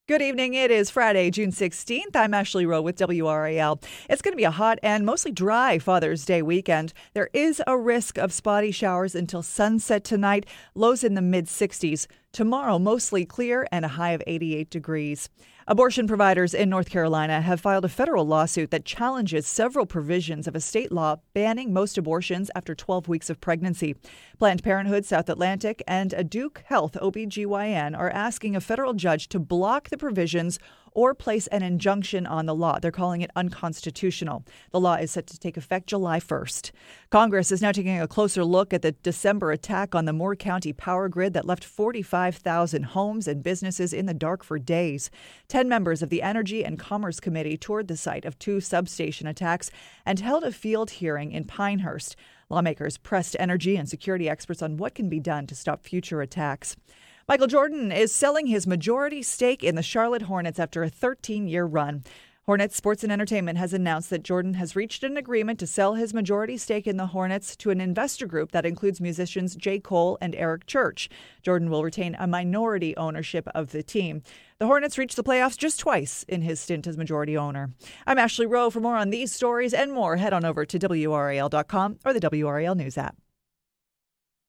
Good evening. It is Friday, June 16th. I'm Ashley Rowe with WRAL. It's going to be a hot and mostly dry Father's Day weekend. There is a risk of spotty showers until sunset tonight, lows in the mid-60s. Tomorrow, mostly clear and a high of 88 degrees. Abortion providers in North Carolina have filed a federal lawsuit that challenges several provisions of a state law banning most abortions after 12 weeks of pregnancy. Planned Parenthood South Atlantic and a Duke Health OBGYN are asking a federal judge to block the provisions or place an injunction on the law. They're calling it unconstitutional. The law is set to take effect July 1st. Congress is now taking a closer look at the December attack on the Moore County power grid that left 45,000 homes and businesses in the dark for days. 10 members of the Energy and Commerce Committee toured the site of two substation attacks and held a field hearing in Pinehurst. Lawmakers pressed energy and security experts on what can be done to stop future attacks. Michael Jordan is selling his majority stake in the Charlotte Hornets after a 13-year run. Hornets Sports and Entertainment has announced that Jordan has reached an agreement to sell his majority stake in the Hornets to an investor group that includes musicians J. Cole and Eric Church. Jordan will retain a minority ownership of the team. The Hornets reached the playoffs just twice in his stint as majority owner. I'm Ashley Rowe. For more on these stories and more, head on over to WRAL.com or the WRAL News app.